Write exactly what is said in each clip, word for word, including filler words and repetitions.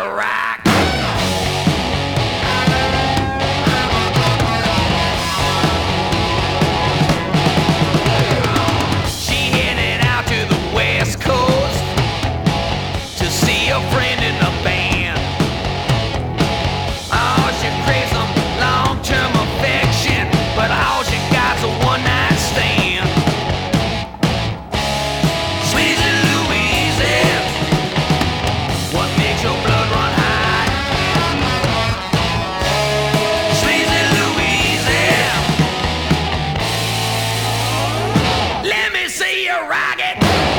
rock. She headed out to the West Coast to see a friend in the band. Oh, she craves some long-term affection, but all she got's a one-night stand. Sweet Louise, what makes your blood run high? Sweet Louise, let me see you rock it.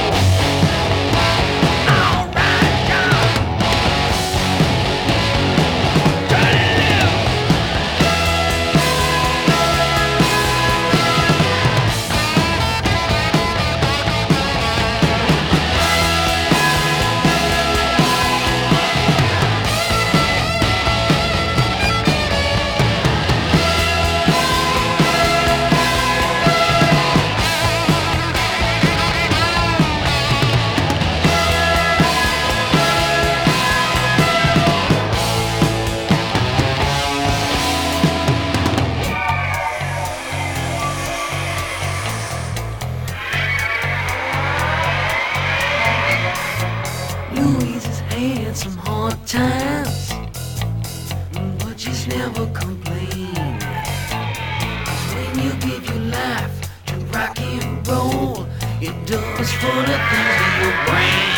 All right, come. Turn it loose. Louise has had some hard times, but she's never complained. 'Cause when you give your life to rock and roll, it does for the things in your brain.